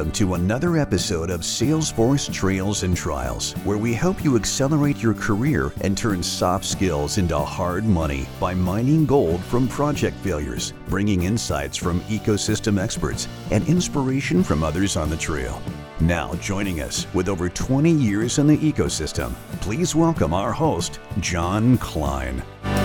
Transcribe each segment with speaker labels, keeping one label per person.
Speaker 1: welcome to another episode of Salesforce Trails and Trials, where we help you accelerate your career and turn soft skills into hard money by mining gold from project failures, bringing insights from ecosystem experts and inspiration from others on the trail. Now joining us with over 20 years in the ecosystem, please welcome our host, John Klein.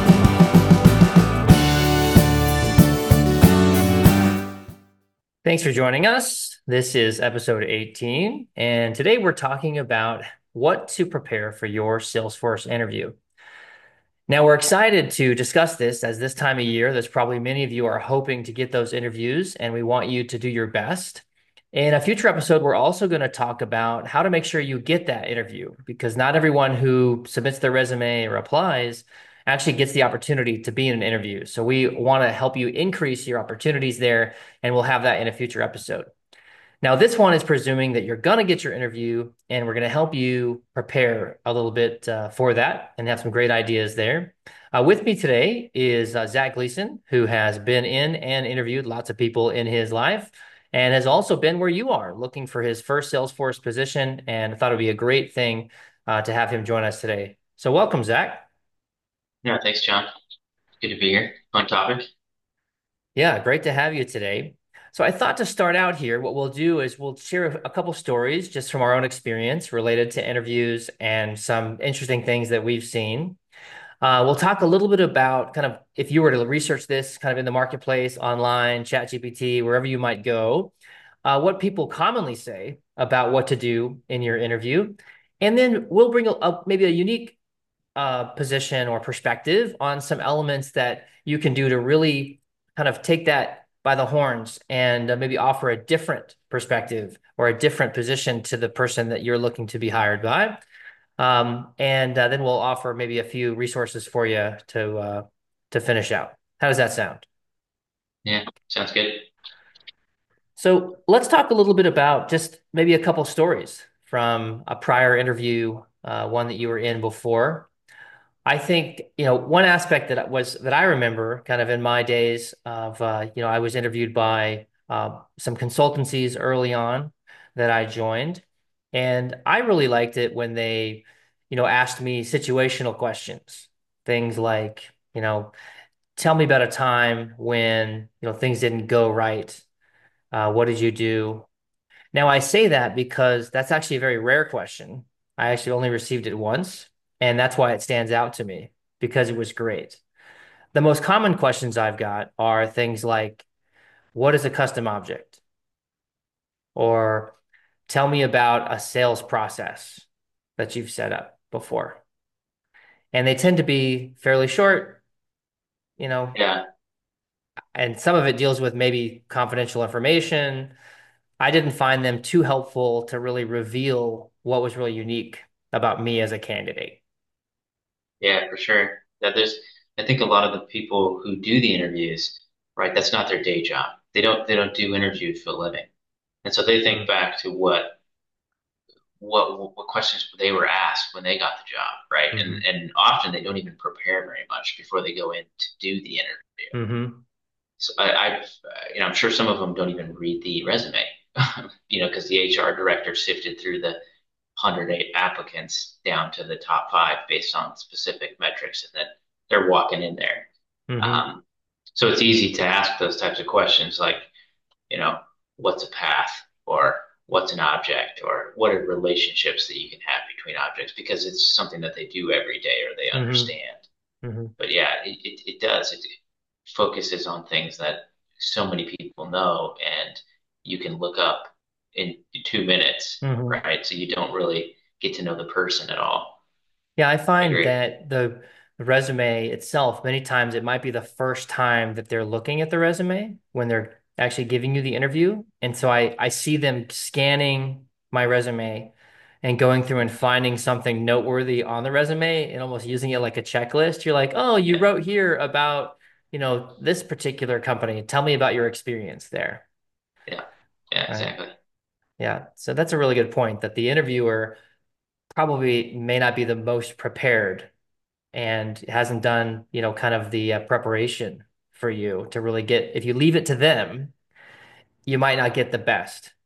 Speaker 2: Thanks for joining us. This is episode 18, and today we're talking about what to prepare for your Salesforce interview. Now, we're excited to discuss this as this time of year, there's probably many of you are hoping to get those interviews, and we want you to do your best. In a future episode, we're also going to talk about how to make sure you get that interview, because not everyone who submits their resume or applies actually gets the opportunity to be in an interview. So we want to help you increase your opportunities there, and we'll have that in a future episode. Now, this one is presuming that you're going to get your interview, and we're going to help you prepare a little bit for that and have some great ideas there. With me today is Zach Gleason, who has been in and interviewed lots of people in his life and has also been where you are looking for his first Salesforce position. And I thought it would be a great thing to have him join us today. So welcome, Zach.
Speaker 3: Yeah, thanks, John. Good to be here. Fun topic.
Speaker 2: Yeah, great to have you today. So I thought to start out here, what we'll do is we'll share a couple stories just from our own experience related to interviews and some interesting things that we've seen. We'll talk a little bit about kind of if you were to research this kind of in the marketplace, online, ChatGPT, wherever you might go, what people commonly say about what to do in your interview. And then we'll bring maybe a unique position or perspective on some elements that you can do to really kind of take that by the horns and maybe offer a different perspective or a different position to the person that you're looking to be hired by. And then we'll offer maybe a few resources for you to finish out. How does that sound?
Speaker 3: Yeah, sounds good.
Speaker 2: So let's talk a little bit about just maybe a couple stories from a prior interview, one that you were in before. I think, one aspect that I remember kind of in my days of, I was interviewed by some consultancies early on that I joined, and I really liked it when they, asked me situational questions, things like, tell me about a time when, things didn't go right. What did you do? Now, I say that because that's actually a very rare question. I actually only received it once, and that's why it stands out to me because it was great. The most common questions I've got are things like, what is a custom object? Or tell me about a sales process that you've set up before. And they tend to be fairly short, you know,
Speaker 3: Yeah,
Speaker 2: and some of it deals with maybe confidential information. I didn't find them too helpful to really reveal what was really unique about me as a candidate.
Speaker 3: yeah, for sure. I think a lot of the people who do the interviews, right, that's not their day job. They don't do interviews for a living. And so they think
Speaker 2: Mm,
Speaker 3: back to what questions they were asked when they got the job, right?
Speaker 2: hmm
Speaker 3: And often they don't even prepare very much before they go in to do the interview.
Speaker 2: hmm
Speaker 3: So I'm sure some of them don't even read the resume, because the HR director sifted through the 108 applicants down to the top five based on specific metrics, and then they're walking in there.
Speaker 2: hmm
Speaker 3: Um, so it's easy to ask those types of questions like, you know, what's a path, or what's an object, or what are relationships that you can have between objects, because it's something that they do every day or they
Speaker 2: hmm
Speaker 3: understand.
Speaker 2: hmm
Speaker 3: But yeah, it does. It focuses on things that so many people know and you can look up in 2 minutes,
Speaker 2: hmm
Speaker 3: right? So you don't really get to know the person at all.
Speaker 2: Yeah, I
Speaker 3: I
Speaker 2: find
Speaker 3: agree.
Speaker 2: that the resume itself, many times it might be the first time that they're looking at the resume when they're actually giving you the interview. And so I see them scanning my resume and going through and finding something noteworthy on the resume and almost using it like a checklist. You're like, oh, you
Speaker 3: Yeah,
Speaker 2: wrote here about, this particular company. Tell me about your experience there.
Speaker 3: yeah, yeah,
Speaker 2: Right.
Speaker 3: exactly.
Speaker 2: Yeah. So that's a really good point that the interviewer probably may not be the most prepared and hasn't done, kind of the preparation for you to really get, if you leave it to them, you might not get the best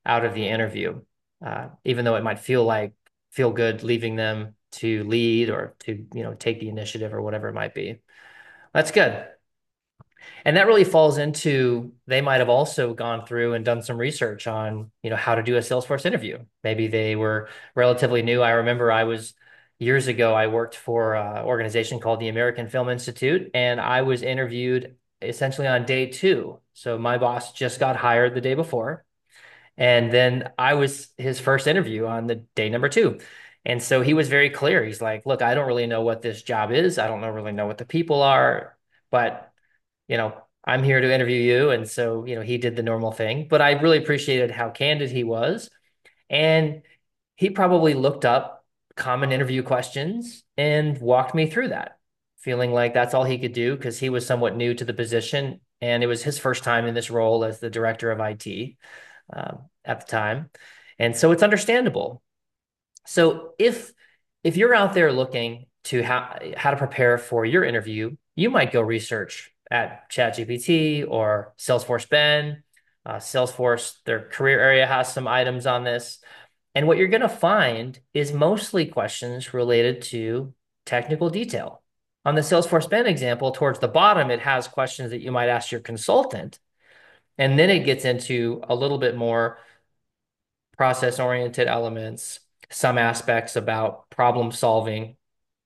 Speaker 2: out of the interview, even though it might feel good leaving them to lead or to, take the initiative or whatever it might be. That's good. And that really falls into they might have also gone through and done some research on, how to do a Salesforce interview. Maybe they were relatively new. I remember years ago, I worked for an organization called the American Film Institute, and I was interviewed essentially on day two. So my boss just got hired the day before. And then I was his first interview on the day number two. And so he was very clear. He's like, look, I don't really know what this job is. I don't really know what the people are, but I'm here to interview you. And so, he did the normal thing, but I really appreciated how candid he was. And he probably looked up common interview questions and walked me through that, feeling like that's all he could do because he was somewhat new to the position. And it was his first time in this role as the director of IT at the time. And so it's understandable. So if you're out there looking to how to prepare for your interview, you might go research at ChatGPT or Salesforce Ben. Salesforce, their career area has some items on this. And what you're going to find is mostly questions related to technical detail. On the Salesforce Ben example, towards the bottom, it has questions that you might ask your consultant. And then it gets into a little bit more process-oriented elements, some aspects about problem solving.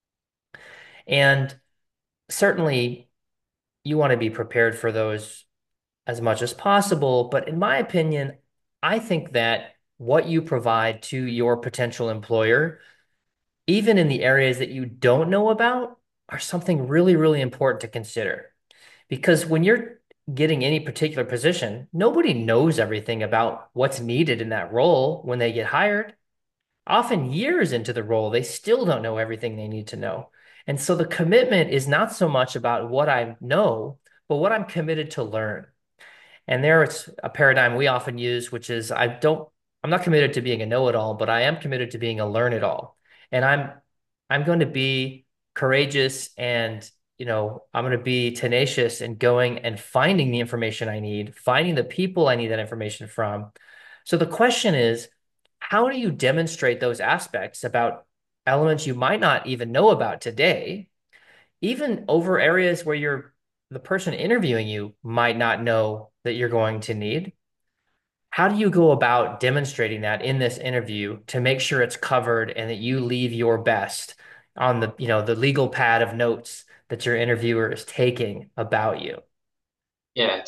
Speaker 2: And certainly you want to be prepared for those as much as possible. But in my opinion, I think that what you provide to your potential employer, even in the areas that you don't know about, are something really, really important to consider. Because when you're getting any particular position, nobody knows everything about what's needed in that role when they get hired. Often years into the role, they still don't know everything they need to know. And so the commitment is not so much about what I know, but what I'm committed to learn. And there it's a paradigm we often use, which is I'm not committed to being a know-it-all, but I am committed to being a learn-it-all. And I'm going to be courageous and, I'm going to be tenacious in going and finding the information I need, finding the people I need that information from. So the question is, how do you demonstrate those aspects about elements you might not even know about today, even over areas where the person interviewing you might not know that you're going to need? How do you go about demonstrating that in this interview to make sure it's covered and that you leave your best on the legal pad of notes that your interviewer is taking about you?
Speaker 3: Yeah,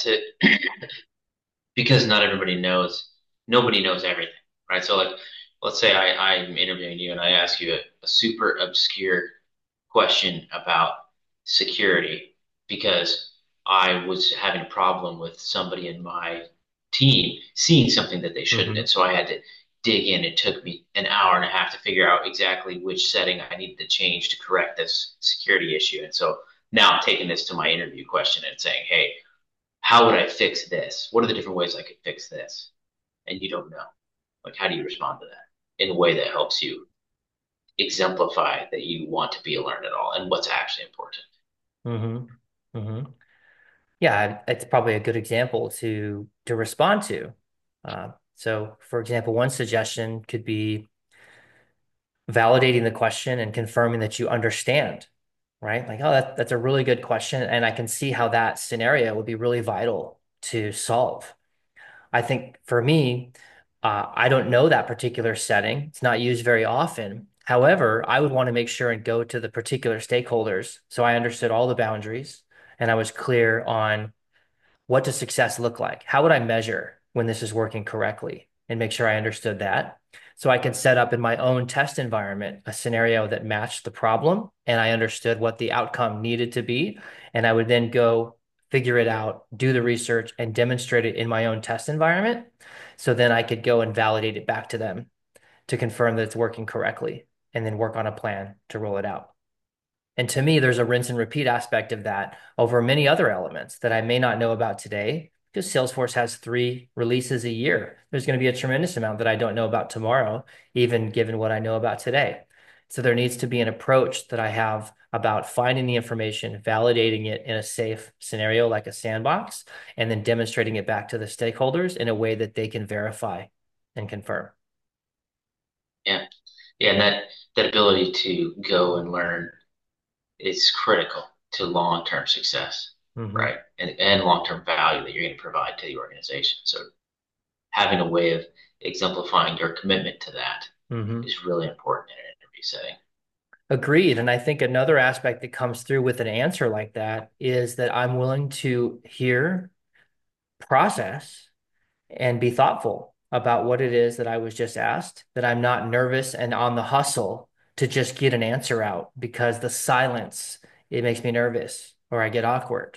Speaker 3: because not everybody knows, nobody knows everything, right? So like, let's say I'm interviewing you and I ask you a super obscure question about security because I was having a problem with somebody in my team seeing something that they shouldn't.
Speaker 2: Hmm.
Speaker 3: And so I had to dig in. It took me an hour and a half to figure out exactly which setting I needed to change to correct this security issue. And so now I'm taking this to my interview question and saying, hey, how would I fix this? What are the different ways I could fix this? And you don't know. Like, how do you respond to that in a way that helps you exemplify that you want to be a learn it all and what's actually important?
Speaker 2: Hmm. Hmm. Yeah, it's probably a good example to respond to. So, for example, one suggestion could be validating the question and confirming that you understand, right? Like, oh, that's a really good question, and I can see how that scenario would be really vital to solve. I think for me, I don't know that particular setting. It's not used very often. However, I would want to make sure and go to the particular stakeholders so I understood all the boundaries and I was clear on what does success look like? How would I measure when this is working correctly and make sure I understood that? So I could set up in my own test environment a scenario that matched the problem and I understood what the outcome needed to be. And I would then go figure it out, do the research, and demonstrate it in my own test environment. So then I could go and validate it back to them to confirm that it's working correctly and then work on a plan to roll it out. And to me, there's a rinse and repeat aspect of that over many other elements that I may not know about today because Salesforce has 3 releases a year. There's going to be a tremendous amount that I don't know about tomorrow, even given what I know about today. So there needs to be an approach that I have about finding the information, validating it in a safe scenario like a sandbox, and then demonstrating it back to the stakeholders in a way that they can verify. and confirm.
Speaker 3: Yeah. Yeah. And that ability to go and learn is critical to long-term success,
Speaker 2: Hmm.
Speaker 3: right? And long-term value that you're going to provide to the organization. So having a way of exemplifying your commitment to that
Speaker 2: Hmm.
Speaker 3: is really important in an interview setting.
Speaker 2: Agreed. And I think another aspect that comes through with an answer like that is that I'm willing to hear, process, and be thoughtful about what it is that I was just asked, that I'm not nervous and on the hustle to just get an answer out because the silence, it makes me nervous or I get awkward.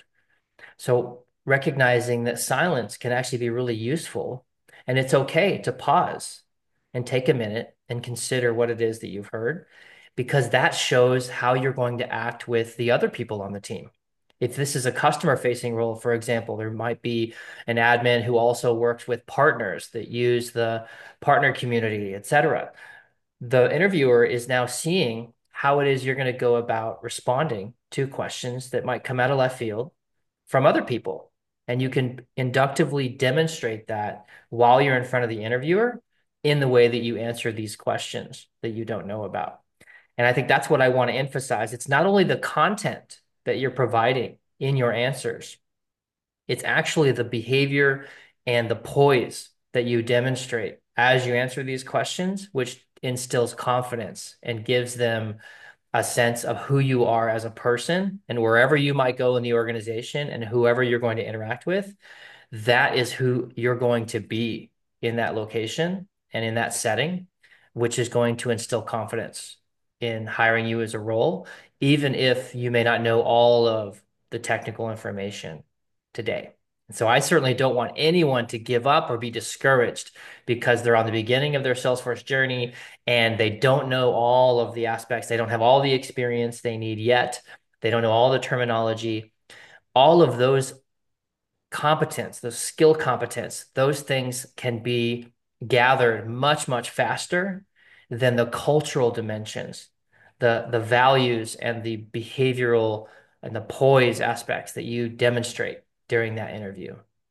Speaker 2: So recognizing that silence can actually be really useful, and it's okay to pause and take a minute and consider what it is that you've heard, because that shows how you're going to act with the other people on the team. If this is a customer facing role, for example, there might be an admin who also works with partners that use the partner community, et cetera. The interviewer is now seeing how it is you're going to go about responding to questions that might come out of left field from other people. And you can inductively demonstrate that while you're in front of the interviewer in the way that you answer these questions that you don't know about. And I think that's what I want to emphasize. It's not only the content that you're providing in your answers, it's actually the behavior and the poise that you demonstrate as you answer these questions, which instills confidence and gives them a sense of who you are as a person and wherever you might go in the organization and whoever you're going to interact with, that is who you're going to be in that location and in that setting, which is going to instill confidence in hiring you as a role, even if you may not know all of the technical information today. So I certainly don't want anyone to give up or be discouraged because they're on the beginning of their Salesforce journey and they don't know all of the aspects. They don't have all the experience they need yet. They don't know all the terminology. All of those competence, those skill competence, those things can be gathered much, much faster than the cultural dimensions, the values and the behavioral and the poise aspects that you demonstrate during that interview.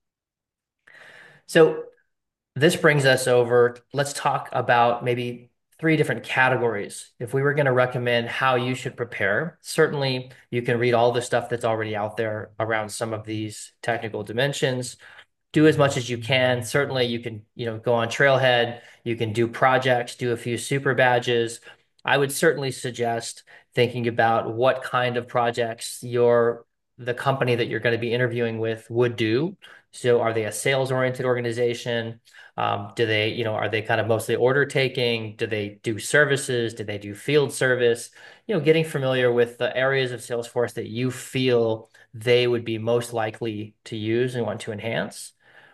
Speaker 2: So this brings us over. Let's talk about maybe three different categories. If we were going to recommend how you should prepare, certainly you can read all the stuff that's already out there around some of these technical dimensions. Do as much as you can. Certainly you can, go on Trailhead, you can do projects, do a few super badges. I would certainly suggest thinking about what kind of projects the company that you're going to be interviewing with would do. So are they a sales oriented organization? Do they, are they kind of mostly order taking? Do they do services? Do they do field service? Getting familiar with the areas of Salesforce that you feel they would be most likely to use and want to enhance.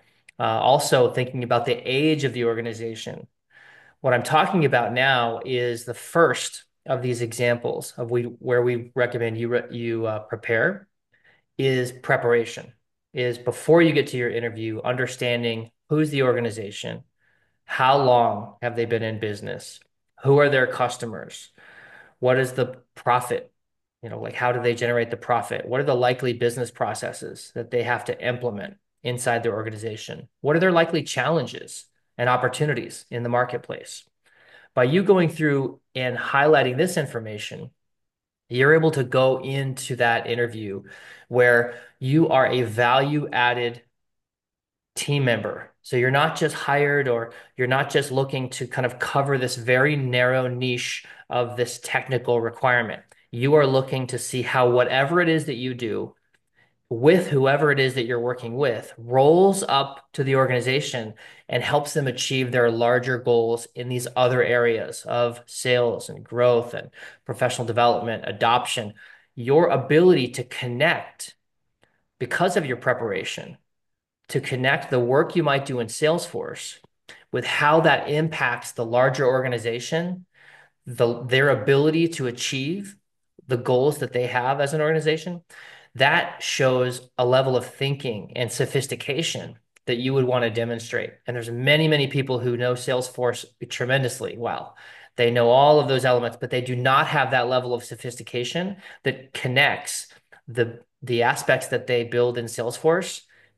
Speaker 2: Also thinking about the age of the organization. What I'm talking about now is the first of these examples of where we recommend you prepare is preparation, is before you get to your interview, understanding who's the organization, how long have they been in business, who are their customers, what is the profit, like how do they generate the profit, what are the likely business processes that they have to implement inside their organization, what are their likely challenges and opportunities in the marketplace. By you going through and highlighting this information, you're able to go into that interview where you are a value added team member. So you're not just hired or you're not just looking to kind of cover this very narrow niche of this technical requirement. You are looking to see how whatever it is that you do with whoever it is that you're working with rolls up to the organization and helps them achieve their larger goals in these other areas of sales and growth and professional development, adoption. Your ability to connect because of your preparation, to connect the work you might do in Salesforce with how that impacts the larger organization, their ability to achieve the goals that they have as an organization, that shows a level of thinking and sophistication that you would want to demonstrate. And there's many, many people who know Salesforce tremendously well. They know all of those elements, but they do not have that level of sophistication that connects the aspects that they build in Salesforce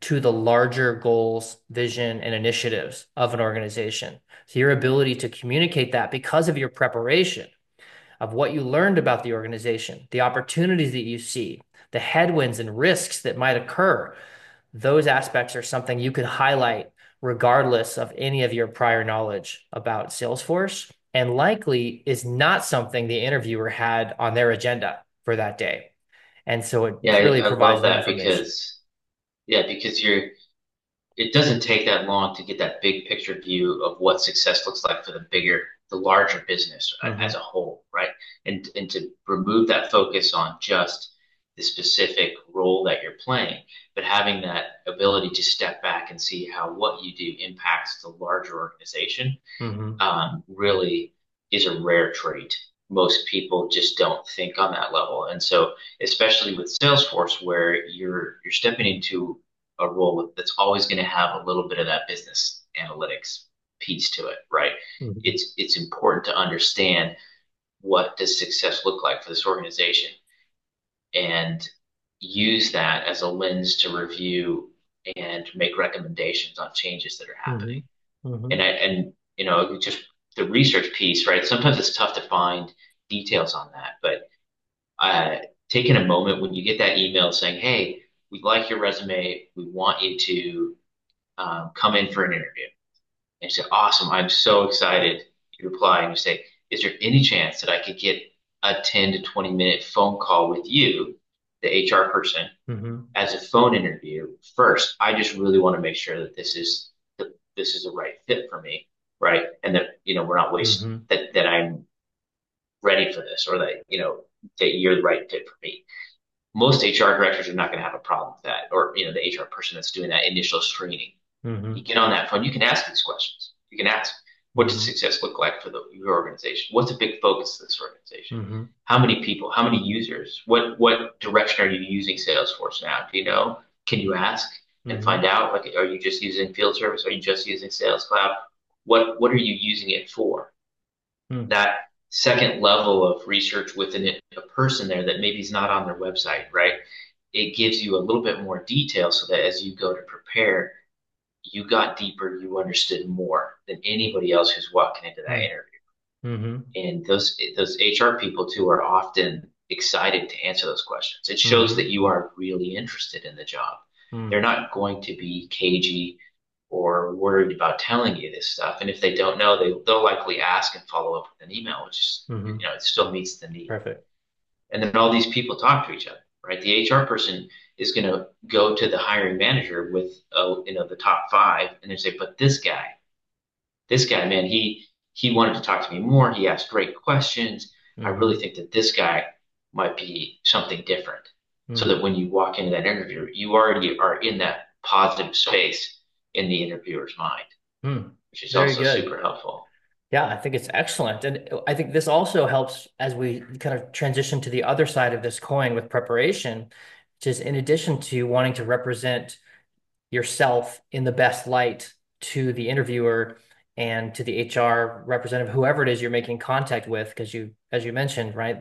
Speaker 2: to the larger goals, vision, and initiatives of an organization. So your ability to communicate that because of your preparation of what you learned about the organization, the opportunities that you see, the headwinds and risks that might occur, those aspects are something you could highlight regardless of any of your prior knowledge about Salesforce, and likely is not something the interviewer had on their agenda for that day. And so it
Speaker 3: Yeah,
Speaker 2: clearly
Speaker 3: I
Speaker 2: provides
Speaker 3: love
Speaker 2: new
Speaker 3: that
Speaker 2: information.
Speaker 3: because it doesn't take that long to get that big picture view of what success looks like for the larger business as
Speaker 2: Hmm.
Speaker 3: a whole, right? And to remove that focus on just the specific role that you're playing, but having that ability to step back and see how what you do impacts the larger organization,
Speaker 2: Hmm.
Speaker 3: really is a rare trait. Most people just don't think on that level. And so, especially with Salesforce, where you're stepping into a role that's always going to have a little bit of that business analytics piece to it, right?
Speaker 2: Hmm.
Speaker 3: It's important to understand what does success look like for this organization and use that as a lens to review and make recommendations on changes that are happening.
Speaker 2: Hmm. Hmm.
Speaker 3: And just the research piece, right? Sometimes it's tough to find details on that, but taking a moment when you get that email saying, "Hey, we like your resume. We want you to come in for an interview." And you say, "Awesome! I'm so excited." You reply and you say, "Is there any chance that I could get a 10 to 20-minute phone call with you, the HR person,
Speaker 2: Hmm.
Speaker 3: as a phone interview first? I just really want to make sure that this is the right fit for me, right? And that we're not wasting
Speaker 2: Hmm.
Speaker 3: that I'm ready for this, or that that you're the right fit for me." Most HR directors are not going to have a problem with that, or the HR person that's doing that initial screening. You
Speaker 2: Hmm.
Speaker 3: get on that phone, you can ask these questions. You can ask, what does
Speaker 2: Hmm.
Speaker 3: success look like for your organization? What's a big focus of this organization?
Speaker 2: Hmm.
Speaker 3: How many people? How many users? What direction are you using Salesforce now? Do you know? Can you ask and
Speaker 2: Hmm.
Speaker 3: find out? Like, are you just using field service? Are you just using Sales Cloud? What are you using it for?
Speaker 2: Hmm.
Speaker 3: That second level of research within a person there that maybe is not on their website, right? It gives you a little bit more detail so that as you go to prepare, you got deeper, you understood more than anybody else who's walking into that interview.
Speaker 2: Hmm.
Speaker 3: And those HR people too are often excited to answer those questions. It shows that
Speaker 2: Hmm.
Speaker 3: you are really interested in the job. They're
Speaker 2: Hmm.
Speaker 3: not going to be cagey or worried about telling you this stuff. And if they don't know, they'll likely ask and follow up with an email, which is,
Speaker 2: Hmm.
Speaker 3: it still meets the need.
Speaker 2: Perfect.
Speaker 3: And then all these people talk to each other, right? The HR person is going to go to the hiring manager with, the top five, and they say, "But this guy, man, he wanted to talk to me more. He asked great questions. I really
Speaker 2: Hmm.
Speaker 3: think that this guy might be something different." So
Speaker 2: Hmm.
Speaker 3: that when you walk into that interview, you already are in that positive space in the interviewer's mind,
Speaker 2: Hmm.
Speaker 3: which is
Speaker 2: Very
Speaker 3: also
Speaker 2: good.
Speaker 3: super helpful.
Speaker 2: Yeah, I think it's excellent. And I think this also helps as we kind of transition to the other side of this coin with preparation, which is in addition to wanting to represent yourself in the best light to the interviewer and to the HR representative, whoever it is you're making contact with, because as you mentioned, right,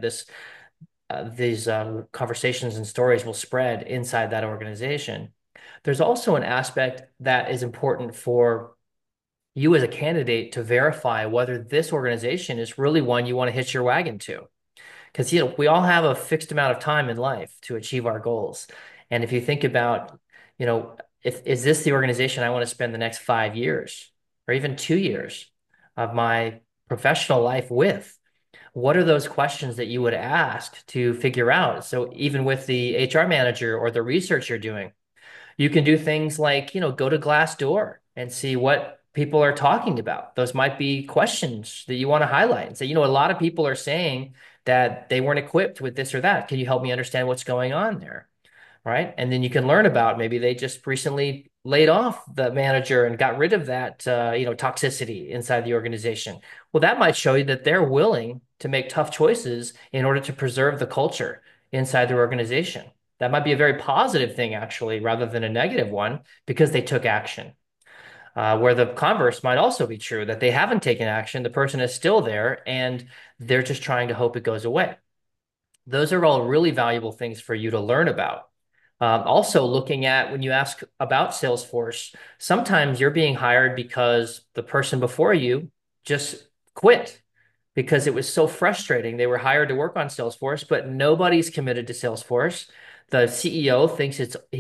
Speaker 2: these conversations and stories will spread inside that organization. There's also an aspect that is important for you as a candidate to verify whether this organization is really one you want to hitch your wagon to. Because we all have a fixed amount of time in life to achieve our goals. And if you think about, you know, if is this the organization I want to spend the next 5 years or even 2 years of my professional life with? What are those questions that you would ask to figure out? So even with the HR manager or the research you're doing, you can do things like, go to Glassdoor and see what people are talking about. Those might be questions that you want to highlight and say, a lot of people are saying that they weren't equipped with this or that. Can you help me understand what's going on there? Right. And then you can learn about maybe they just recently laid off the manager and got rid of that, toxicity inside the organization. Well, that might show you that they're willing to make tough choices in order to preserve the culture inside their organization. That might be a very positive thing, actually, rather than a negative one, because they took action. Where the converse might also be true, that they haven't taken action, the person is still there, and they're just trying to hope it goes away. Those are all really valuable things for you to learn about. Also, looking at when you ask about Salesforce, sometimes you're being hired because the person before you just quit because it was so frustrating. They were hired to work on Salesforce, but nobody's committed to Salesforce. The CEO thinks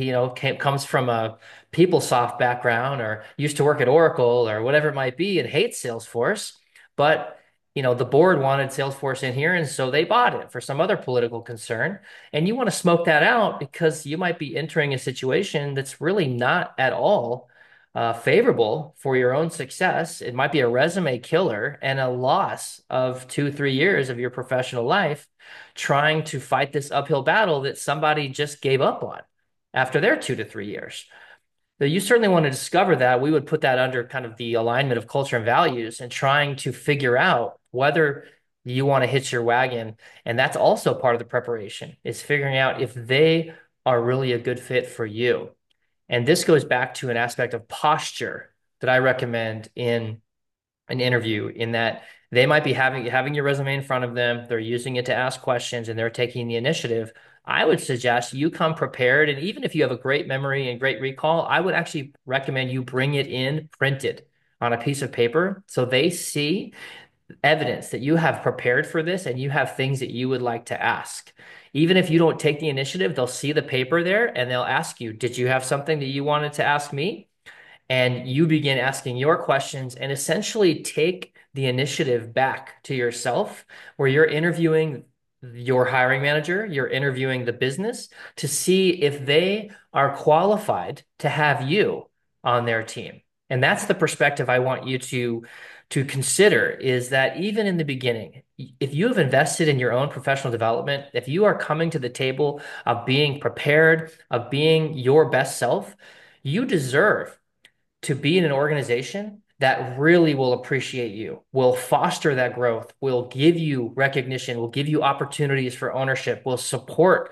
Speaker 2: comes from a PeopleSoft background or used to work at Oracle or whatever it might be and hates Salesforce. But the board wanted Salesforce in here, and so they bought it for some other political concern. And you want to smoke that out because you might be entering a situation that's really not at all favorable for your own success. It might be a resume killer and a loss of 2, 3 years of your professional life trying to fight this uphill battle that somebody just gave up on after their 2 to 3 years. So you certainly want to discover that. We would put that under kind of the alignment of culture and values and trying to figure out whether you want to hitch your wagon. And that's also part of the preparation, is figuring out if they are really a good fit for you. And this goes back to an aspect of posture that I recommend in an interview, in that they might be having your resume in front of them, they're using it to ask questions, and they're taking the initiative. I would suggest you come prepared, and even if you have a great memory and great recall, I would actually recommend you bring it in printed on a piece of paper so they see evidence that you have prepared for this and you have things that you would like to ask. Even if you don't take the initiative, they'll see the paper there and they'll ask you, did you have something that you wanted to ask me? And you begin asking your questions and essentially take the initiative back to yourself, where you're interviewing your hiring manager, you're interviewing the business to see if they are qualified to have you on their team. And that's the perspective I want you to consider, is that even in the beginning, if you have invested in your own professional development, if you are coming to the table of being prepared, of being your best self, you deserve to be in an organization that really will appreciate you, will foster that growth, will give you recognition, will give you opportunities for ownership, will support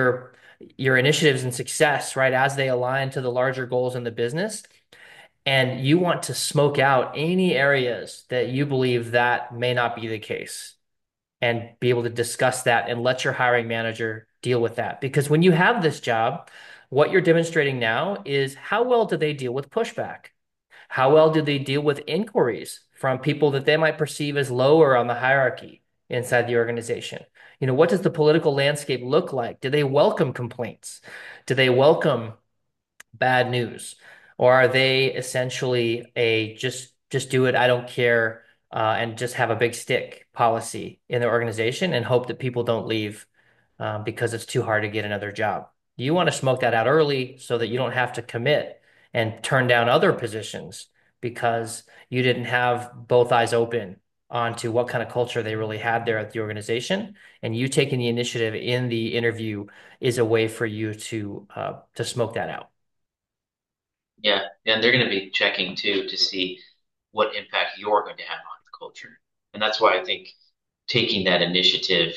Speaker 2: your initiatives and success, right, as they align to the larger goals in the business. And you want to smoke out any areas that you believe that may not be the case and be able to discuss that and let your hiring manager deal with that. Because when you have this job, what you're demonstrating now is how well do they deal with pushback? How well do they deal with inquiries from people that they might perceive as lower on the hierarchy inside the organization? What does the political landscape look like? Do they welcome complaints? Do they welcome bad news? Or are they essentially a just do it, I don't care, and just have a big stick policy in their organization and hope that people don't leave because it's too hard to get another job? You want to smoke that out early so that you don't have to commit and turn down other positions because you didn't have both eyes open onto what kind of culture they really had there at the organization. And you taking the initiative in the interview is a way for you to smoke that out.
Speaker 3: Yeah, and they're going to be checking too to see what impact you're going to have on the culture. And that's why I think taking that initiative,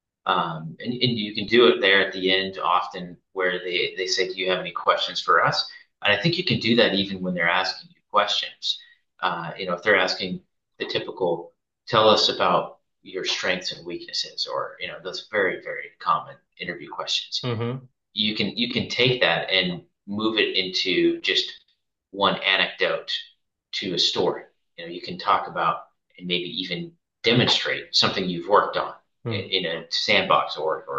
Speaker 3: and you can do it there at the end often where they say, do you have any questions for us? And I think you can do that even when they're asking you questions. If they're asking the typical, tell us about your strengths and weaknesses, or, those very, very common interview questions.
Speaker 2: Mm-hmm.
Speaker 3: You can take that and move it into just one anecdote to a story. You can talk about and maybe even demonstrate something you've worked on in a sandbox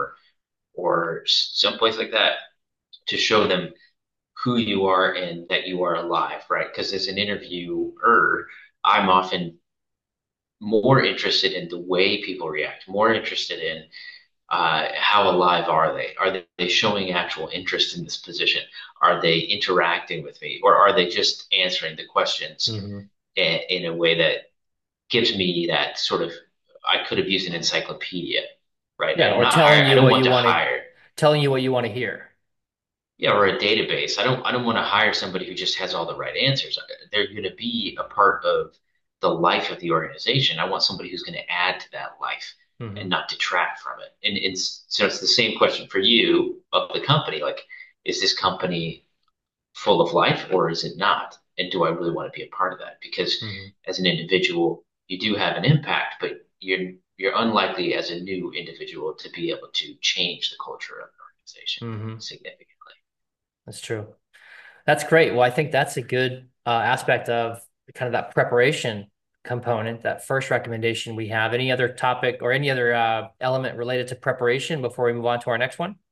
Speaker 3: or someplace like that to show them who you are and that you are alive, right? Because as an interviewer, I'm often more interested in the way people react, more interested in how alive are they? Are they showing actual interest in this position? Are they interacting with me, or are they just answering the questions
Speaker 2: Mm-hmm.
Speaker 3: in a way that gives me that sort of, I could have used an encyclopedia, right?
Speaker 2: Yeah,
Speaker 3: I'm
Speaker 2: or
Speaker 3: not hire, I don't want to
Speaker 2: telling you what you want to hear.
Speaker 3: yeah, or a database. I don't want to hire somebody who just has all the right answers. They're going to be a part of the life of the organization. I want somebody who's going to add to that life and
Speaker 2: Mm-hmm.
Speaker 3: not detract from it. And so it's the same question for you of the company. Like, is this company full of life or is it not? And do I really want to be a part of that? Because
Speaker 2: Mm-hmm.
Speaker 3: as an individual, you do have an impact, but you're unlikely as a new individual to be able to change the culture of an organization
Speaker 2: Mm-hmm.
Speaker 3: significantly.
Speaker 2: That's true. That's great. Well, I think that's a good aspect of kind of that preparation component, that first recommendation we have. Any other topic or any other element related to preparation before we move on to our next one?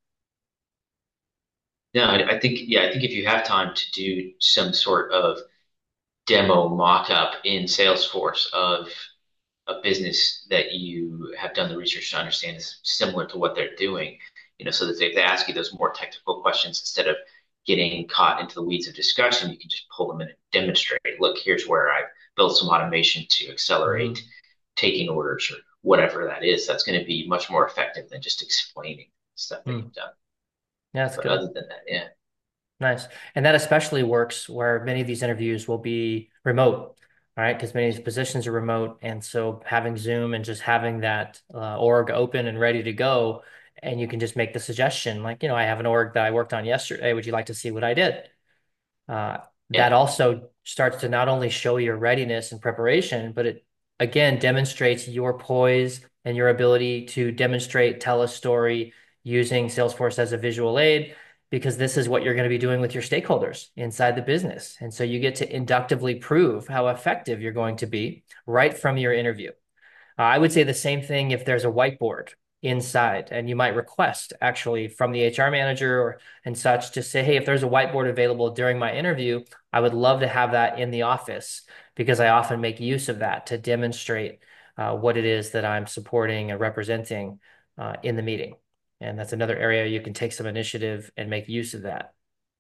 Speaker 3: Yeah, I think I think if you have time to do some sort of demo mock-up in Salesforce of a business that you have done the research to understand is similar to what they're doing, so that if they ask you those more technical questions, instead of getting caught into the weeds of discussion, you can just pull them in and demonstrate, look, here's where I've built some automation to accelerate
Speaker 2: Hmm.
Speaker 3: taking orders or whatever that is. That's going to be much more effective than just explaining stuff that
Speaker 2: Hmm.
Speaker 3: you've done.
Speaker 2: Yeah, that's
Speaker 3: But
Speaker 2: good.
Speaker 3: other than that, yeah.
Speaker 2: Nice. And that especially works where many of these interviews will be remote, all right? Because many of these positions are remote. And so having Zoom and just having that org open and ready to go, and you can just make the suggestion, like, I have an org that I worked on yesterday. Would you like to see what I did? Uh, that
Speaker 3: Yeah.
Speaker 2: also starts to not only show your readiness and preparation, but it again demonstrates your poise and your ability to demonstrate, tell a story using Salesforce as a visual aid, because this is what you're going to be doing with your stakeholders inside the business. And so you get to inductively prove how effective you're going to be right from your interview. I would say the same thing if there's a whiteboard inside, and you might request actually from the HR manager or and such to say, hey, if there's a whiteboard available during my interview, I would love to have that in the office because I often make use of that to demonstrate what it is that I'm supporting and representing in the meeting. And that's another area you can take some initiative and make use of that.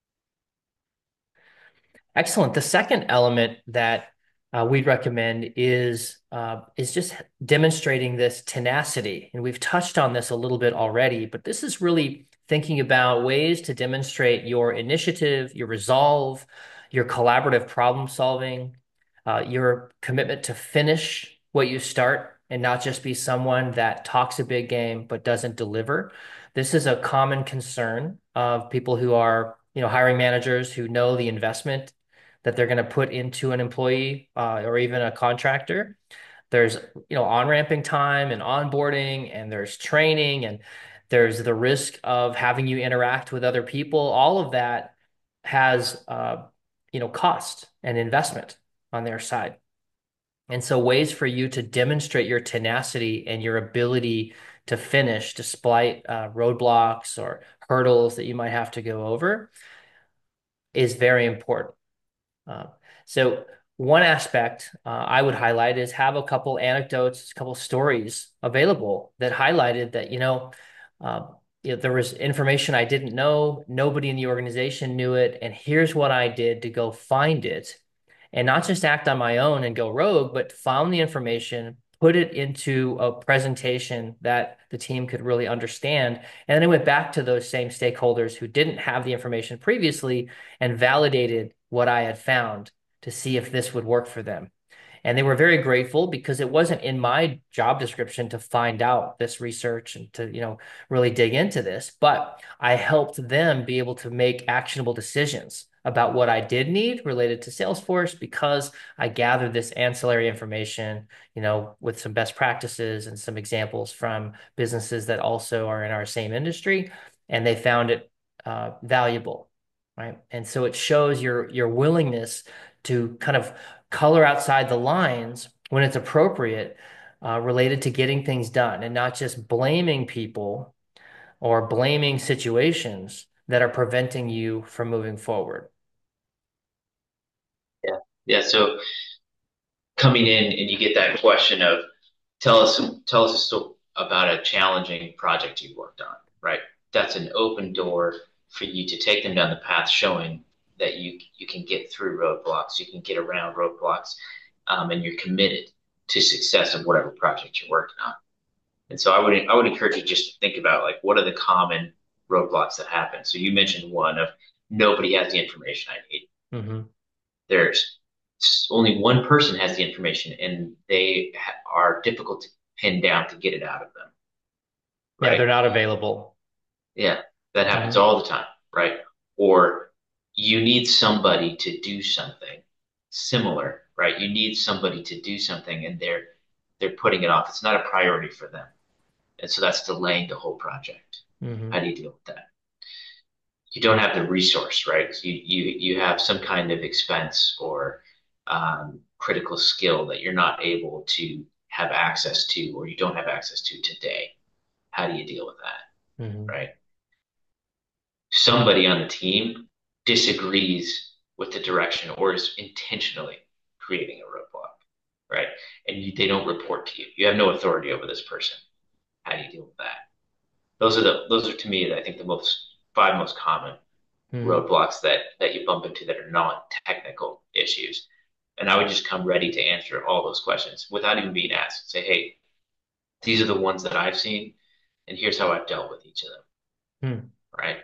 Speaker 2: Excellent. The second element that we'd recommend is just demonstrating this tenacity, and we've touched on this a little bit already, but this is really thinking about ways to demonstrate your initiative, your resolve, your collaborative problem solving, your commitment to finish what you start, and not just be someone that talks a big game but doesn't deliver. This is a common concern of people who are, hiring managers who know the investment that they're going to put into an employee or even a contractor. There's, on-ramping time and onboarding, and there's training, and there's the risk of having you interact with other people. All of that has, cost and investment on their side. And so ways for you to demonstrate your tenacity and your ability to finish despite roadblocks or hurdles that you might have to go over is very important. Uh, so one aspect I would highlight is have a couple anecdotes, a couple stories available that highlighted that, uh, there was information I didn't know, nobody in the organization knew it, and here's what I did to go find it, and not just act on my own and go rogue, but found the information, put it into a presentation that the team could really understand. And then I went back to those same stakeholders who didn't have the information previously and validated what I had found to see if this would work for them. And they were very grateful because it wasn't in my job description to find out this research and to, really dig into this, but I helped them be able to make actionable decisions about what I did need related to Salesforce because I gathered this ancillary information, with some best practices and some examples from businesses that also are in our same industry, and they found it valuable, right? And so it shows your willingness to kind of color outside the lines when it's appropriate, related to getting things done and not just blaming people or blaming situations that are preventing you from moving forward.
Speaker 3: Yeah. Yeah. So coming in and you get that question of tell us a story about a challenging project you worked on, right? That's an open door for you to take them down the path, showing that you can get through roadblocks, you can get around roadblocks, and you're committed to success of whatever project you're working on. And so I would encourage you just to think about like what are the common roadblocks that happen. So you mentioned one of nobody has the information I need.
Speaker 2: Hmm.
Speaker 3: There's only one person has the information, and they are difficult to pin down to get it out of them,
Speaker 2: Yeah,
Speaker 3: right?
Speaker 2: they're not available.
Speaker 3: Yeah, that happens
Speaker 2: Hmm.
Speaker 3: all the time, right? Or you need somebody to do something similar, right? You need somebody to do something, and they're putting it off. It's not a priority for them, and so that's delaying the whole project.
Speaker 2: Hmm.
Speaker 3: How do you deal with that? you don't have the resource, right? So you have some kind of expense or critical skill that you're not able to have access to, or you don't have access to today. How do you deal with that,
Speaker 2: Hmm.
Speaker 3: right? Somebody on the team disagrees with the direction or is intentionally creating a roadblock, right? And they don't report to you. You have no authority over this person. How do you deal with that? Those are to me, I think, the five most common
Speaker 2: Hmm.
Speaker 3: roadblocks that you bump into that are non-technical issues. And I would just come ready to answer all those questions without even being asked. Say, hey, these are the ones that I've seen, and here's how I've dealt with each of them,
Speaker 2: Hmm.
Speaker 3: right?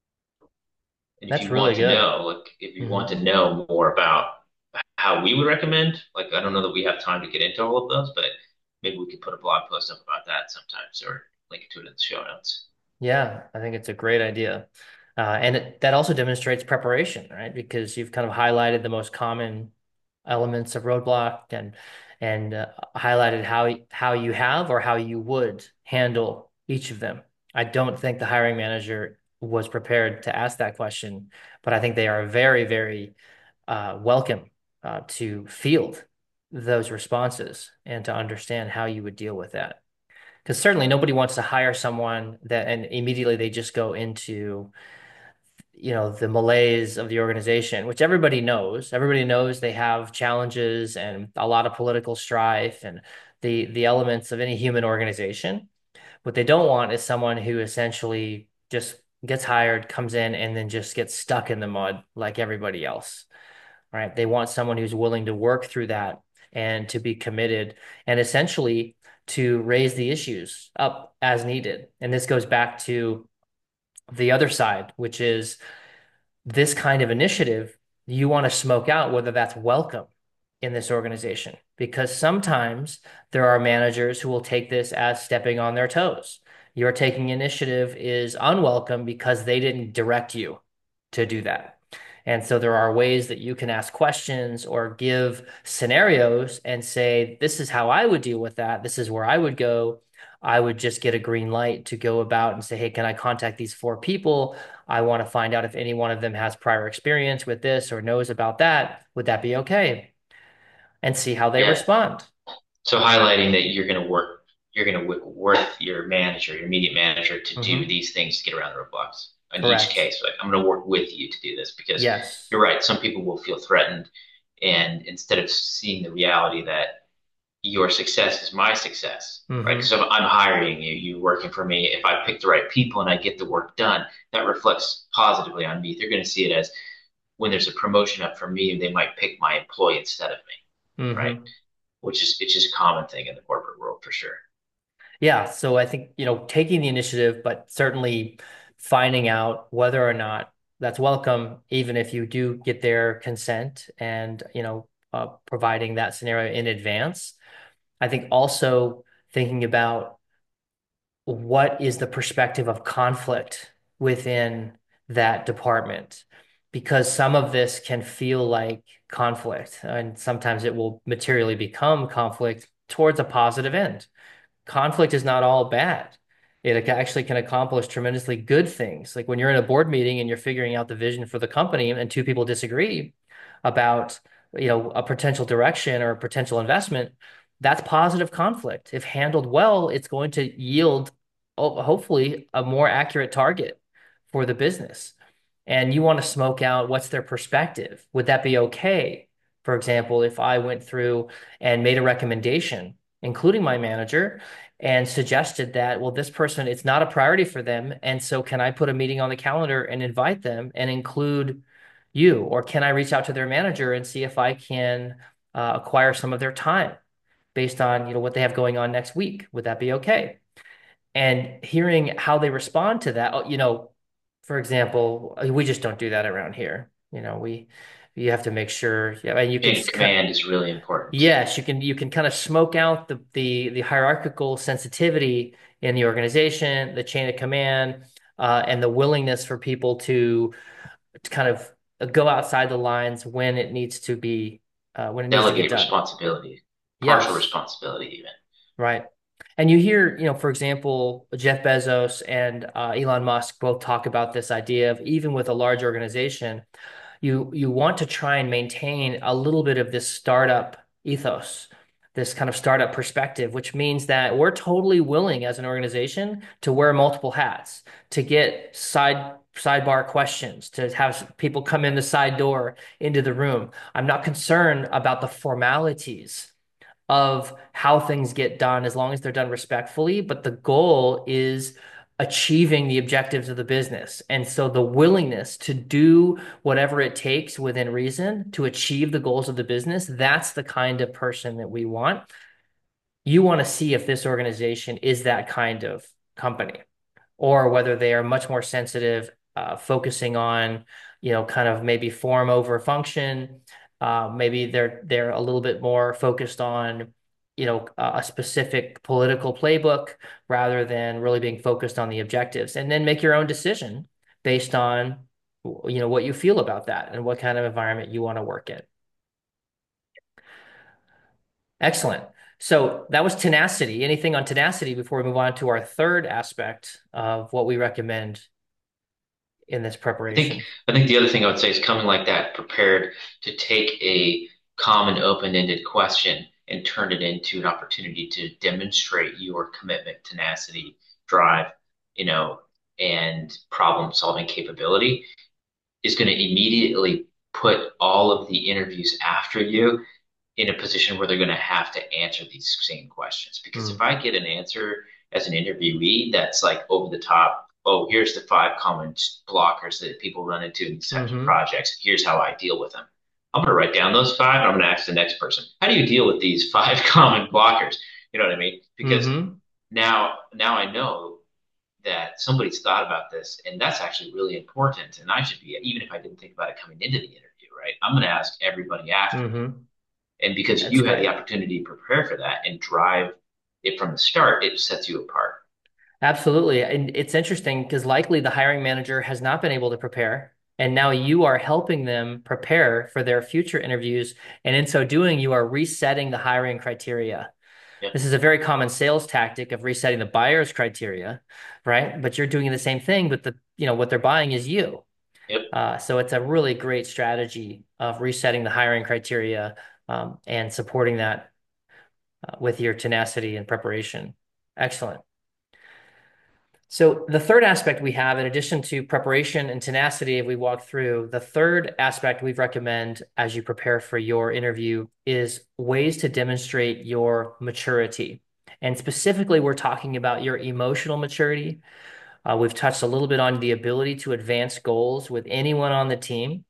Speaker 3: And if
Speaker 2: That's
Speaker 3: you
Speaker 2: really
Speaker 3: want to
Speaker 2: good.
Speaker 3: know, like, if you
Speaker 2: Hmm.
Speaker 3: want to know more about how we would recommend, like, I don't know that we have time to get into all of those, but maybe we could put a blog post up about that sometimes or link to it in the show notes.
Speaker 2: Yeah, I think it's a great idea. That also demonstrates preparation, right? Because you've kind of highlighted the most common elements of roadblock and highlighted how you have or how you would handle each of them. I don't think the hiring manager was prepared to ask that question, but I think they are very, very welcome to field those responses and to understand how you would deal with that. Because certainly nobody wants to hire someone that and immediately they just go into, the malaise of the organization, which everybody knows. Everybody knows they have challenges and a lot of political strife and the elements of any human organization. What they don't want is someone who essentially just gets hired, comes in, and then just gets stuck in the mud like everybody else. Right? They want someone who's willing to work through that and to be committed and essentially to raise the issues up as needed. And this goes back to the other side, which is this kind of initiative, you want to smoke out whether that's welcome in this organization. Because sometimes there are managers who will take this as stepping on their toes. Your taking initiative is unwelcome because they didn't direct you to do that. And so there are ways that you can ask questions or give scenarios and say, this is how I would deal with that. This is where I would go. I would just get a green light to go about and say, hey, can I contact these four people? I want to find out if any one of them has prior experience with this or knows about that. Would that be okay? And see how they
Speaker 3: Yeah.
Speaker 2: respond.
Speaker 3: So highlighting that you're going to work with your manager, your immediate manager to do
Speaker 2: Hmm.
Speaker 3: these things to get around the roadblocks. In each
Speaker 2: Correct.
Speaker 3: case, like I'm going to work with you to do this because
Speaker 2: Yes.
Speaker 3: you're right. Some people will feel threatened. And instead of seeing the reality that your success is my success, right? Because
Speaker 2: Hmm.
Speaker 3: I'm hiring you, you working for me. If I pick the right people and I get the work done, that reflects positively on me. They're going to see it as when there's a promotion up for me, they might pick my employee instead of me, right?
Speaker 2: Hmm.
Speaker 3: Which is it's just a common thing in the corporate world for sure.
Speaker 2: Yeah. So I think, taking the initiative, but certainly finding out whether or not that's welcome, even if you do get their consent and, providing that scenario in advance. I think also thinking about what is the perspective of conflict within that department? Because some of this can feel like conflict, and sometimes it will materially become conflict towards a positive end. Conflict is not all bad. It actually can accomplish tremendously good things. Like when you're in a board meeting and you're figuring out the vision for the company and two people disagree about, a potential direction or a potential investment, that's positive conflict. If handled well, it's going to yield, hopefully, a more accurate target for the business. And you want to smoke out what's their perspective. Would that be okay? For example, if I went through and made a recommendation, including my manager, and suggested that, well, this person, it's not a priority for them. And so can I put a meeting on the calendar and invite them and include you? Or can I reach out to their manager and see if I can acquire some of their time based on, what they have going on next week? Would that be okay? And hearing how they respond to that, for example, we just don't do that around here. You have to make sure, yeah, and you can
Speaker 3: Chain of command is really important too.
Speaker 2: yes, you can kind of smoke out the hierarchical sensitivity in the organization, the chain of command, and the willingness for people to kind of go outside the lines when it needs to get
Speaker 3: Delegate
Speaker 2: done.
Speaker 3: responsibility, partial
Speaker 2: Yes,
Speaker 3: responsibility even.
Speaker 2: right. And you hear, for example, Jeff Bezos and Elon Musk both talk about this idea of even with a large organization, you want to try and maintain a little bit of this startup ethos, this kind of startup perspective, which means that we're totally willing as an organization to wear multiple hats, to get sidebar questions, to have people come in the side door into the room. I'm not concerned about the formalities of how things get done as long as they're done respectfully, but the goal is achieving the objectives of the business. And so the willingness to do whatever it takes within reason to achieve the goals of the business, that's the kind of person that we want. You want to see if this organization is that kind of company or whether they are much more sensitive, focusing on, kind of maybe form over function. Maybe they're a little bit more focused on, a specific political playbook rather than really being focused on the objectives. And then make your own decision based on, what you feel about that and what kind of environment you want to work in. Excellent. So that was tenacity. Anything on tenacity before we move on to our third aspect of what we recommend in this
Speaker 3: I think
Speaker 2: preparation?
Speaker 3: I think the other thing I would say is coming like that, prepared to take a common open-ended question and turn it into an opportunity to demonstrate your commitment, tenacity, drive, you know, and problem-solving capability is going to immediately put all of the interviews after you in a position where they're going to have to answer these same questions. Because if
Speaker 2: Mm.
Speaker 3: I get an answer as an interviewee that's like over the top, oh, here's the five common blockers that people run into in these types of
Speaker 2: Hmm.
Speaker 3: projects. Here's how I deal with them. I'm going to write down those five. And I'm going to ask the next person, how do you deal with these five common blockers? You know what I mean? Because
Speaker 2: Hmm.
Speaker 3: now I know that somebody's thought about this, and that's actually really important. And I should be, even if I didn't think about it coming into the interview, right? I'm going to ask everybody after.
Speaker 2: Hmm.
Speaker 3: And because
Speaker 2: That's
Speaker 3: you had the
Speaker 2: great.
Speaker 3: opportunity to prepare for that and drive it from the start, it sets you apart.
Speaker 2: Absolutely. And it's interesting because likely the hiring manager has not been able to prepare. And now you are helping them prepare for their future interviews. And in so doing, you are resetting the hiring criteria.
Speaker 3: Yep.
Speaker 2: This is a very common sales tactic of resetting the buyer's criteria, right? But you're doing the same thing, but what they're buying is you.
Speaker 3: Yep.
Speaker 2: So it's a really great strategy of resetting the hiring criteria, and supporting that with your tenacity and preparation. Excellent. So the third aspect we have, in addition to preparation and tenacity, if we walk through, the third aspect we recommend as you prepare for your interview is ways to demonstrate your maturity. And specifically, we're talking about your emotional maturity. We've touched a little bit on the ability to advance goals with anyone on the team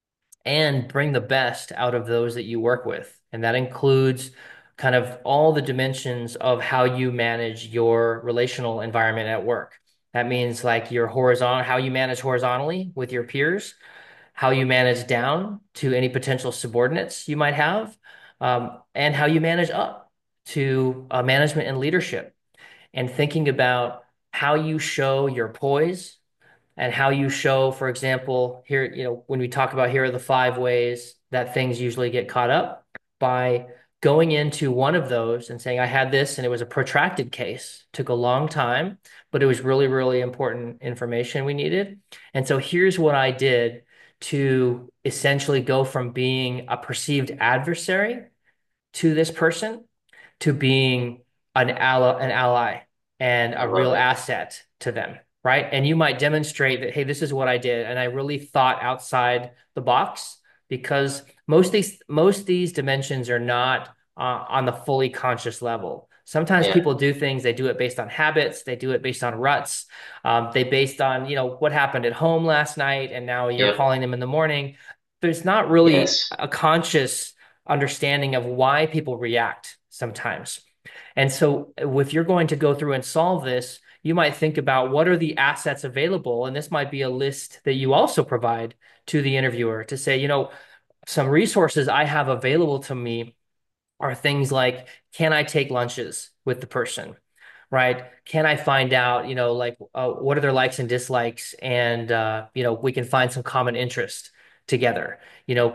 Speaker 2: and bring the best out of those that you work with. And that includes kind of all the dimensions of how you manage your relational environment at work. That means like your horizontal, how you manage horizontally with your peers, how you manage down to any potential subordinates you might have, and how you manage up to management and leadership, and thinking about how you show your poise and how you show, for example, here, when we talk about here are the five ways that things usually get caught up, by going into one of those and saying, I had this and it was a protracted case, took a long time, but it was really, really important information we needed. And so here's what I did to essentially go from being a perceived adversary to this person to being an ally and
Speaker 3: I
Speaker 2: a
Speaker 3: love
Speaker 2: real
Speaker 3: it.
Speaker 2: asset to them, right? And you might demonstrate that, hey, this is what I did, and I really thought outside the box, because most these dimensions are not on the fully conscious level. Sometimes
Speaker 3: Yeah.
Speaker 2: people do things, they do it based on habits, they do it based on ruts, they based on, what happened at home last night, and now you're
Speaker 3: Yep.
Speaker 2: calling them in the morning. There's not really
Speaker 3: Yes.
Speaker 2: a conscious understanding of why people react sometimes. And so if you're going to go through and solve this, you might think about what are the assets available. And this might be a list that you also provide to the interviewer to say, some resources I have available to me are things like, can I take lunches with the person? Right? Can I find out, like what are their likes and dislikes? And, we can find some common interest together.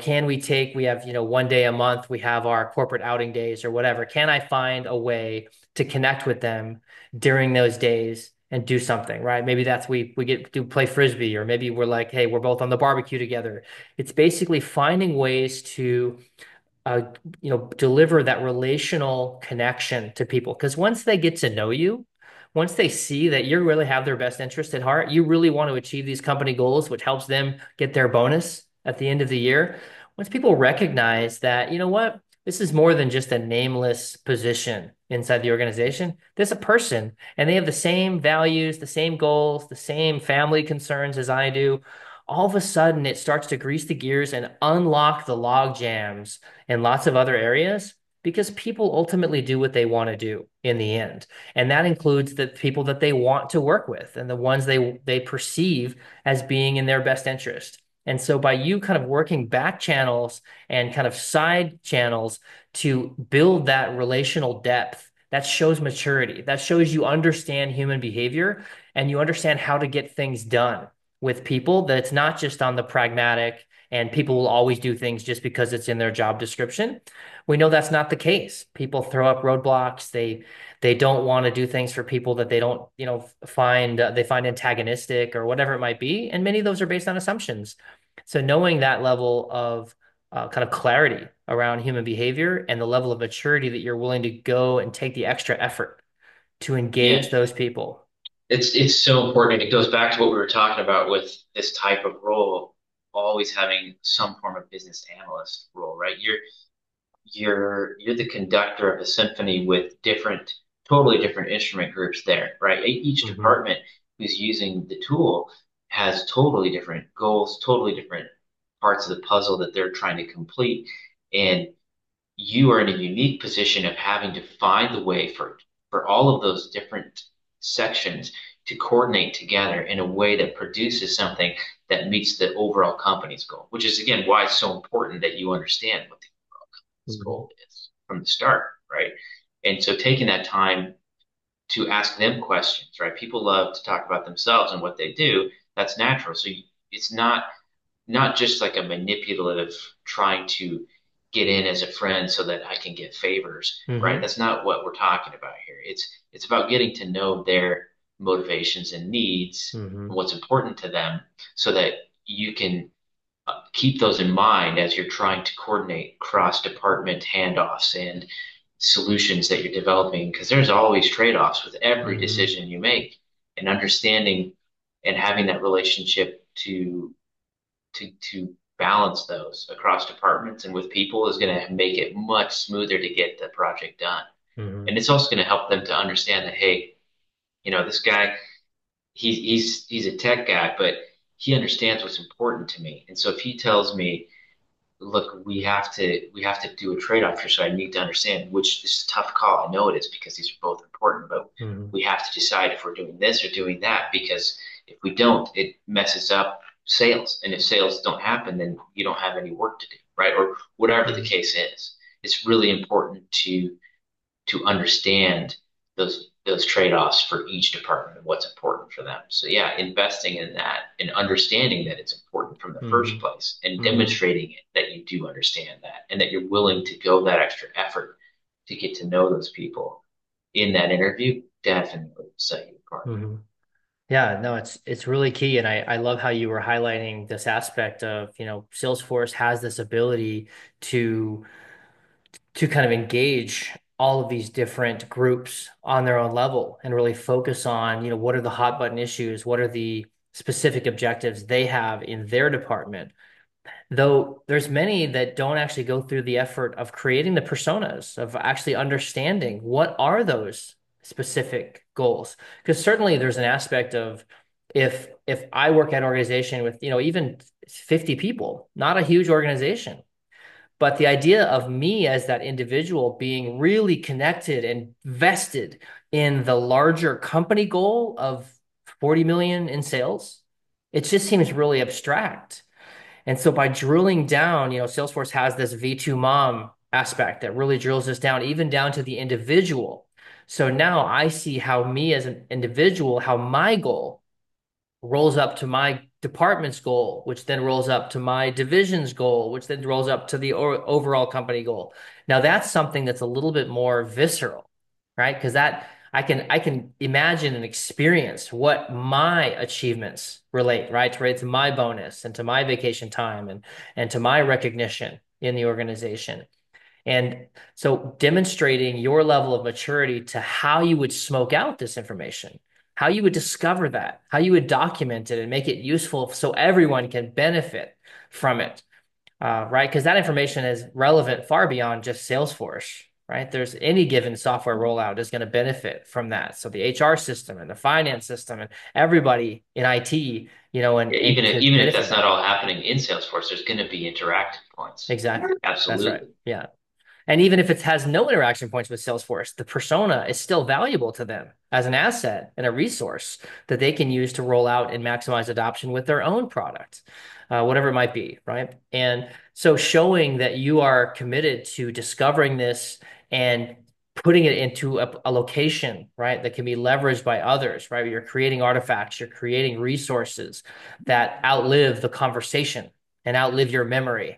Speaker 2: We have, one day a month, we have our corporate outing days or whatever. Can I find a way to connect with them during those days and do something, right? Maybe that's we get to play frisbee, or maybe we're like, hey, we're both on the barbecue together. It's basically finding ways to uh, deliver that relational connection to people. Because once they get to know you, once they see that you really have their best interest at heart, you really want to achieve these company goals, which helps them get their bonus at the end of the year. Once people recognize that, you know what, this is more than just a nameless position inside the organization. There's a person, and they have the same values, the same goals, the same family concerns as I do. All of a sudden, it starts to grease the gears and unlock the log jams in lots of other areas because people ultimately do what they want to do in the end. And that includes the people that they want to work with and the ones they perceive as being in their best interest. And so by you kind of working back channels and kind of side channels to build that relational depth, that shows maturity. That shows you understand human behavior and you understand how to get things done with people, that it's not just on the pragmatic and people will always do things just because it's in their job description. We know that's not the case. People throw up roadblocks. They don't want to do things for people that they don't, find they find antagonistic or whatever it might be. And many of those are based on assumptions. So knowing that level of kind of clarity around human behavior and the level of maturity that you're willing to go and take the extra effort to
Speaker 3: Yeah,
Speaker 2: engage those people.
Speaker 3: it's so important. It goes back to what we were talking about with this type of role, always having some form of business analyst role, right? You're the conductor of a symphony with totally different instrument groups there, right? Each
Speaker 2: Hmm.
Speaker 3: department who's using the tool has totally different goals, totally different parts of the puzzle that they're trying to complete. And you are in a unique position of having to find the way for all of those different sections to coordinate together in a way that produces something that meets the overall company's goal, which is again why it's so important that you understand what the overall company's
Speaker 2: Hmm.
Speaker 3: goal is from the start, right? And so taking that time to ask them questions, right? People love to talk about themselves and what they do. That's natural. So it's not just like a manipulative trying to get in as a friend so that I can get favors, right?
Speaker 2: Hmm.
Speaker 3: That's not what we're talking about here. It's about getting to know their motivations and needs and
Speaker 2: Hmm.
Speaker 3: what's important to them so that you can keep those in mind as you're trying to coordinate cross-department handoffs and solutions that you're developing because there's always trade-offs with every
Speaker 2: Hmm.
Speaker 3: decision you make and understanding and having that relationship to balance those across departments and with people is going to make it much smoother to get the project done.
Speaker 2: Hmm.
Speaker 3: And it's also going to help them to understand that, hey, this guy, he's a tech guy, but he understands what's important to me. And so if he tells me, look, we have to do a trade-off here, so I need to understand which is a tough call. I know it is because these are both important, but
Speaker 2: Hmm.
Speaker 3: we have to decide if we're doing this or doing that because if we don't, it messes up sales. And if sales don't happen, then you don't have any work to do, right? Or whatever the
Speaker 2: Hmm.
Speaker 3: case is. It's really important to understand those trade-offs for each department and what's important for them. So yeah, investing in that and understanding that it's important from the first
Speaker 2: Hmm.
Speaker 3: place and
Speaker 2: Hmm.
Speaker 3: demonstrating it that you do understand that and that you're willing to go that extra effort to get to know those people in that interview definitely will set you apart.
Speaker 2: Hmm. Yeah, no, it's really key. And I love how you were highlighting this aspect of, Salesforce has this ability to kind of engage all of these different groups on their own level and really focus on, what are the hot button issues, what are the specific objectives they have in their department. Though there's many that don't actually go through the effort of creating the personas, of actually understanding what are those specific goals. Because certainly there's an aspect of if I work at an organization with, even 50 people, not a huge organization, but the idea of me as that individual being really connected and vested in the larger company goal of 40 million in sales, it just seems really abstract. And so by drilling down, Salesforce has this V2 mom aspect that really drills us down, even down to the individual. So now I see how me as an individual, how my goal rolls up to my department's goal, which then rolls up to my division's goal, which then rolls up to the overall company goal. Now that's something that's a little bit more visceral right? Because that I can imagine and experience what my achievements relate, right? To relate to my bonus and to my vacation time and to my recognition in the organization. And so demonstrating your level of maturity to how you would smoke out this information, how you would discover that, how you would document it and make it useful so everyone can benefit from it, right? Because that information is relevant far beyond just Salesforce, right? There's any given software rollout is going to benefit from that. So the HR system and the finance system and everybody in IT,
Speaker 3: Yeah,
Speaker 2: and could
Speaker 3: even if
Speaker 2: benefit
Speaker 3: that's
Speaker 2: from
Speaker 3: not
Speaker 2: it.
Speaker 3: all happening in Salesforce, there's going to be interactive points.
Speaker 2: Exactly. That's right.
Speaker 3: Absolutely.
Speaker 2: Yeah. And even if it has no interaction points with Salesforce, the persona is still valuable to them as an asset and a resource that they can use to roll out and maximize adoption with their own product, whatever it might be, right? And so showing that you are committed to discovering this and putting it into a location, right, that can be leveraged by others, right? You're creating artifacts, you're creating resources that outlive the conversation and outlive your memory,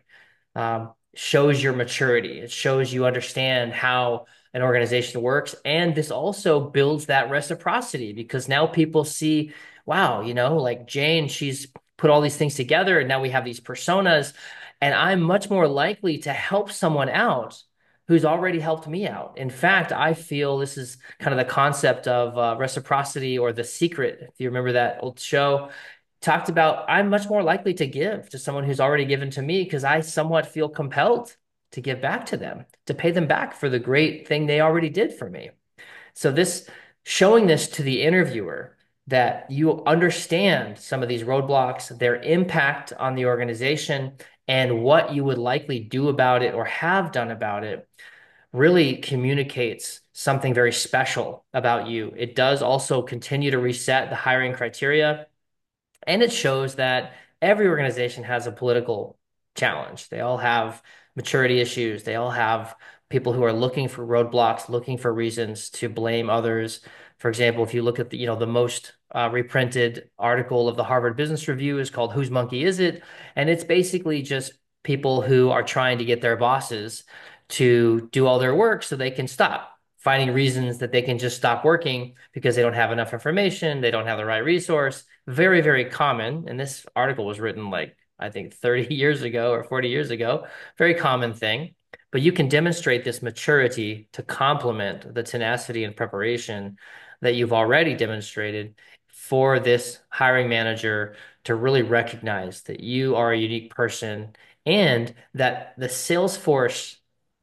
Speaker 2: shows your maturity. It shows you understand how an organization works. And this also builds that reciprocity because now people see, wow, like Jane, she's put all these things together and now we have these personas. And I'm much more likely to help someone out who's already helped me out. In fact, I feel this is kind of the concept of reciprocity or The Secret. If you remember that old show, talked about I'm much more likely to give to someone who's already given to me because I somewhat feel compelled to give back to them, to pay them back for the great thing they already did for me. So this showing this to the interviewer that you understand some of these roadblocks, their impact on the organization, and what you would likely do about it or have done about it really communicates something very special about you. It does also continue to reset the hiring criteria. And it shows that every organization has a political challenge. They all have maturity issues. They all have people who are looking for roadblocks, looking for reasons to blame others. For example, if you look at the most reprinted article of the Harvard Business Review is called "Whose Monkey Is It?" And it's basically just people who are trying to get their bosses to do all their work so they can stop finding reasons that they can just stop working because they don't have enough information, they don't have the right resource. Very, very common. And this article was written like, I think 30 years ago or 40 years ago. Very common thing. But you can demonstrate this maturity to complement the tenacity and preparation that you've already demonstrated for this hiring manager to really recognize that you are a unique person and that the Salesforce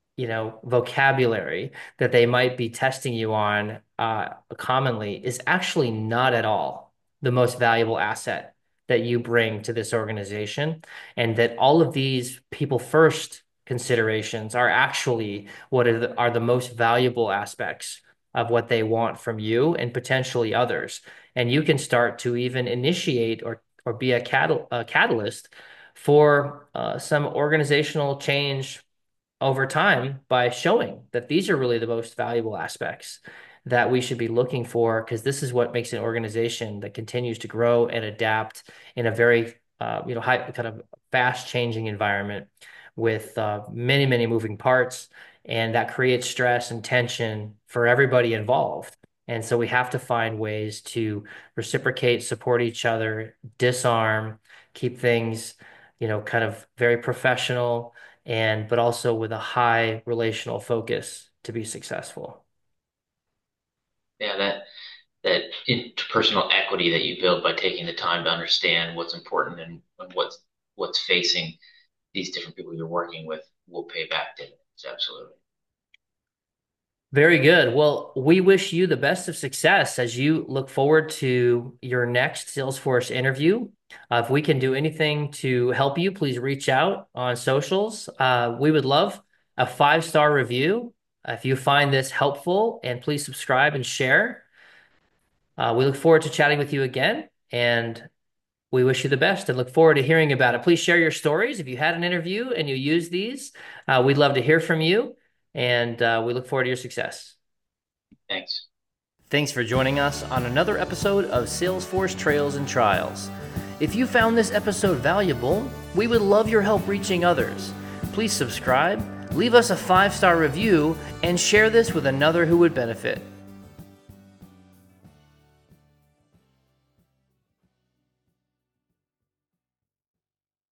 Speaker 2: vocabulary that they might be testing you on commonly is actually not at all the most valuable asset that you bring to this organization, and that all of these people first considerations are actually what are the most valuable aspects of what they want from you and potentially others. And you can start to even initiate or be a catalyst for some organizational change over time by showing that these are really the most valuable aspects that we should be looking for, because this is what makes an organization that continues to grow and adapt in a very high kind of fast changing environment with many, many moving parts, and that creates stress and tension for everybody involved. And so we have to find ways to reciprocate, support each other, disarm, keep things, kind of very professional but also with a high relational focus to be successful.
Speaker 3: Yeah, that interpersonal equity that you build by taking the time to understand what's important and what's facing these different people you're working with will pay back dividends. Absolutely.
Speaker 2: Very good. Well, we wish you the best of success as you look forward to your next Salesforce interview. If we can do anything to help you, please reach out on socials. We would love a 5-star review if you find this helpful, and please subscribe and share. We look forward to chatting with you again, and we wish you the best and look forward to hearing about it. Please share your stories. If you had an interview and you use these, we'd love to hear from you, and we look forward to your success.
Speaker 3: Thanks.
Speaker 2: Thanks for joining us on another episode of Salesforce Trails and Trials. If you found this episode valuable, we would love your help reaching others. Please subscribe, leave us a 5-star review and share this with another who would benefit.